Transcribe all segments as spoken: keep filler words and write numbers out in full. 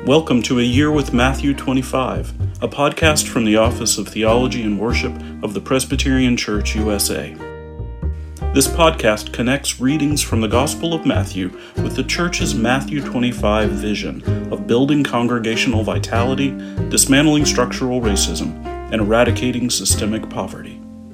Welcome to A Year with Matthew twenty-five, a podcast from the Office of Theology and Worship of the Presbyterian Church U S A. This podcast connects readings from the Gospel of Matthew with the Church's Matthew twenty-five vision of building congregational vitality, dismantling structural racism, and eradicating systemic poverty.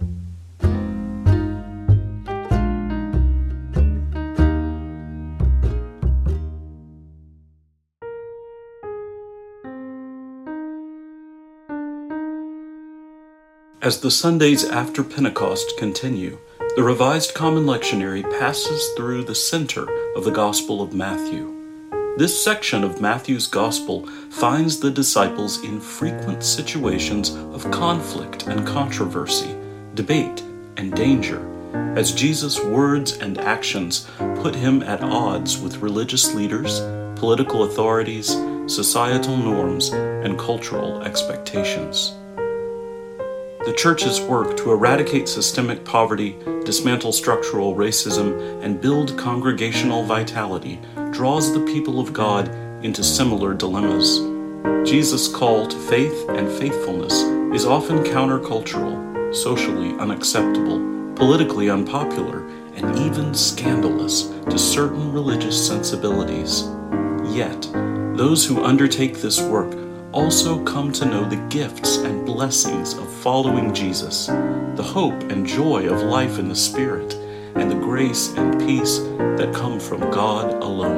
As the Sundays after Pentecost continue, the Revised Common Lectionary passes through the center of the Gospel of Matthew. This section of Matthew's Gospel finds the disciples in frequent situations of conflict and controversy, debate and danger, as Jesus' words and actions put him at odds with religious leaders, political authorities, societal norms, and cultural expectations. The Church's work to eradicate systemic poverty, dismantle structural racism, and build congregational vitality draws the people of God into similar dilemmas. Jesus' call to faith and faithfulness is often countercultural, socially unacceptable, politically unpopular, and even scandalous to certain religious sensibilities. Yet, those who undertake this work also come to know the gifts and blessings of following Jesus, the hope and joy of life in the Spirit, and the grace and peace that come from God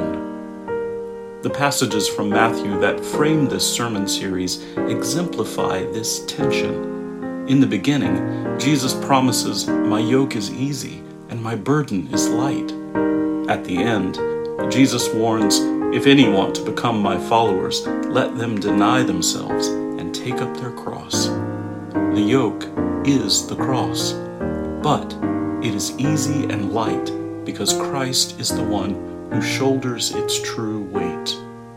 alone. The passages from Matthew that frame this sermon series exemplify this tension. In the beginning, Jesus promises, "My yoke is easy and my burden is light." At the end, Jesus warns, "If any want to become my followers, let them deny themselves and take up their cross." The yoke is the cross, but it is easy and light because Christ is the one who shoulders its true weight.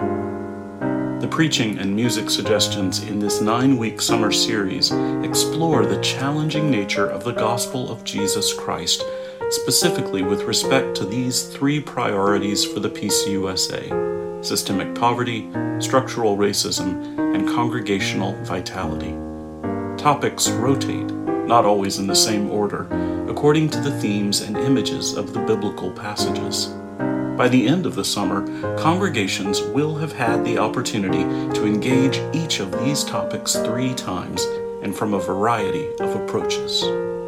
The preaching and music suggestions in this nine-week summer series explore the challenging nature of the gospel of Jesus Christ, specifically with respect to these three priorities for the P C U S A: systemic poverty, structural racism, and congregational vitality. Topics rotate, not always in the same order, according to the themes and images of the biblical passages. By the end of the summer, congregations will have had the opportunity to engage each of these topics three times and from a variety of approaches.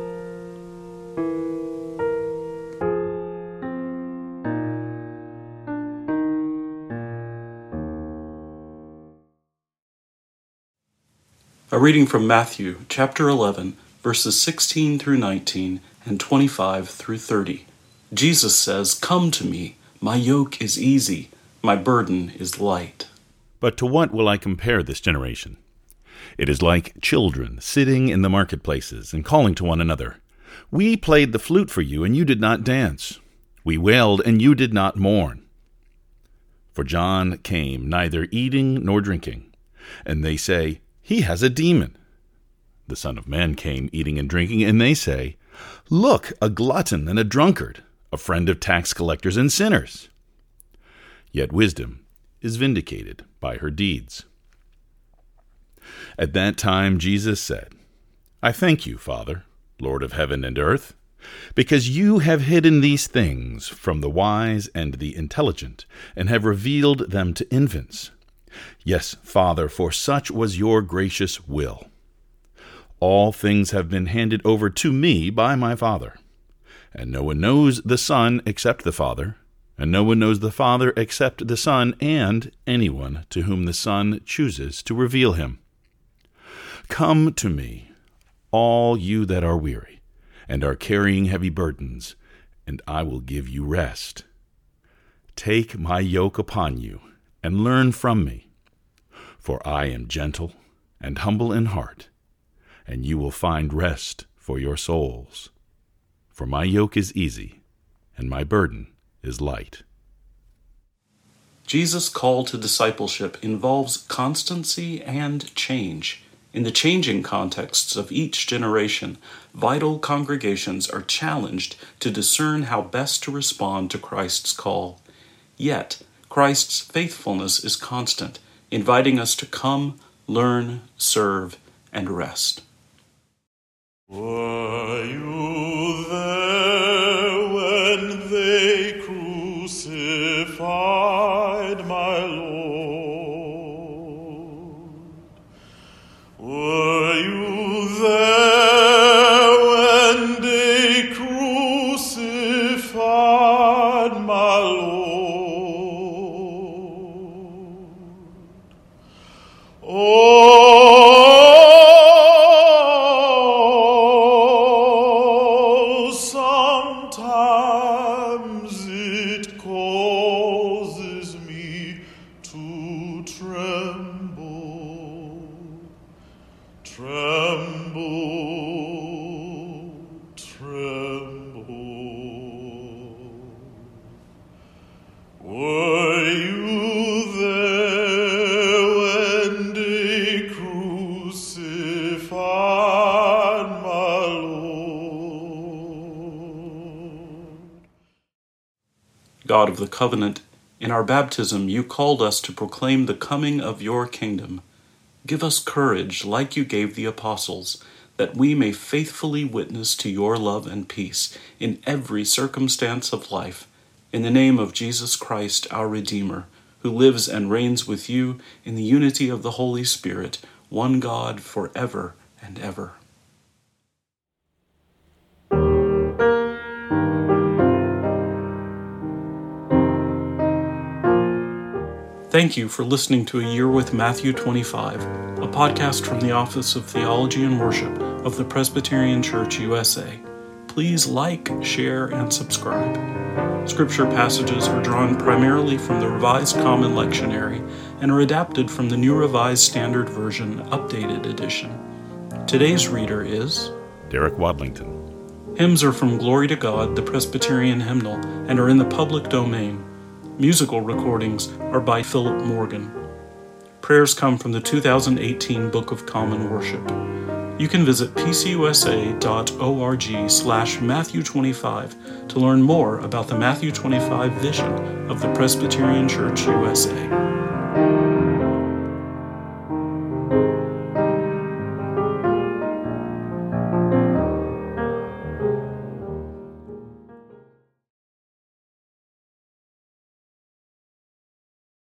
A reading from Matthew chapter eleven, verses sixteen through nineteen and twenty-five through thirty. Jesus says, "Come to me, my yoke is easy, my burden is light." But to what will I compare this generation? It is like children sitting in the marketplaces and calling to one another, "We played the flute for you, and you did not dance. We wailed, and you did not mourn." For John came neither eating nor drinking, and they say, "He has a demon." The Son of Man came eating and drinking, and they say, "Look, a glutton and a drunkard, a friend of tax collectors and sinners." Yet wisdom is vindicated by her deeds. At that time Jesus said, "I thank you, Father, Lord of heaven and earth, because you have hidden these things from the wise and the intelligent, and have revealed them to infants. Yes, Father, for such was your gracious will. All things have been handed over to me by my Father, and no one knows the Son except the Father, and no one knows the Father except the Son, and anyone to whom the Son chooses to reveal him. Come to me, all you that are weary, and are carrying heavy burdens, and I will give you rest. Take my yoke upon you, and learn from me, for I am gentle and humble in heart, and you will find rest for your souls. For my yoke is easy, and my burden is light." Jesus' call to discipleship involves constancy and change. In the changing contexts of each generation, vital congregations are challenged to discern how best to respond to Christ's call. Yet, Christ's faithfulness is constant, inviting us to come, learn, serve, and rest. Were you there when they crucified my Lord? Were you there when they crucified my Lord? Oh, sometimes it causes me to tremble, tremble, tremble. Were you there when they crucified my Lord? God of the covenant, in our baptism you called us to proclaim the coming of your kingdom. Give us courage like you gave the apostles, that we may faithfully witness to your love and peace in every circumstance of life. In the name of Jesus Christ, our Redeemer, who lives and reigns with you in the unity of the Holy Spirit, one God, forever and ever. Thank you for listening to A Year with Matthew twenty-five, a podcast from the Office of Theology and Worship of the Presbyterian Church U S A. Please like, share, and subscribe. Scripture passages are drawn primarily from the Revised Common Lectionary and are adapted from the New Revised Standard Version Updated Edition. Today's reader is Derek Wadlington. Hymns are from Glory to God, the Presbyterian hymnal, and are in the public domain. Musical recordings are by Philip Morgan. Prayers come from the two thousand eighteen Book of Common Worship. You can visit p c u s a dot org slash Matthew twenty-five to learn more about the Matthew twenty-five vision of the Presbyterian Church U S A.